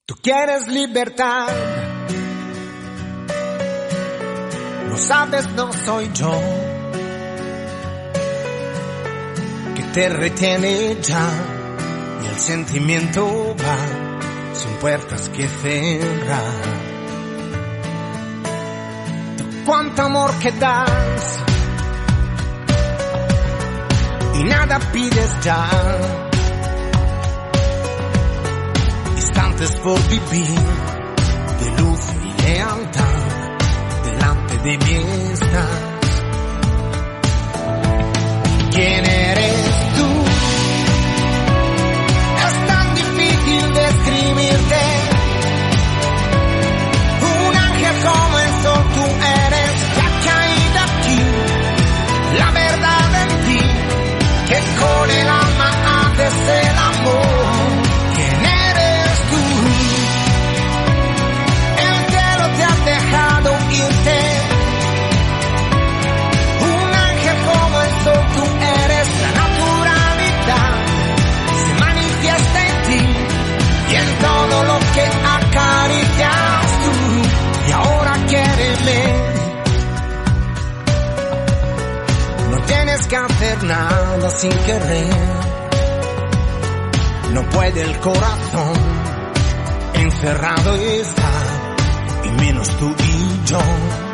Tú quieres libertad, no sabes, no soy yo, que te retiene ya y el sentimiento va sin puertas que cerrar. Tú cuánto amor que das y nada pides ya. Instantes por vivir de luz y lealtad delante de mí estás. ¿Quién eres tú? Es tan difícil describirte. Un ángel como el sol tú eres, la caída aquí, la verdad en ti, que con el alma haces el amor. Dejado irte, un ángel como el sol tú eres, la naturalidad se manifiesta en ti y en todo lo que acaricias tú. Y ahora quiéreme, no tienes que hacer nada sin querer, no puede el corazón, encerrado está, y menos tú y yo.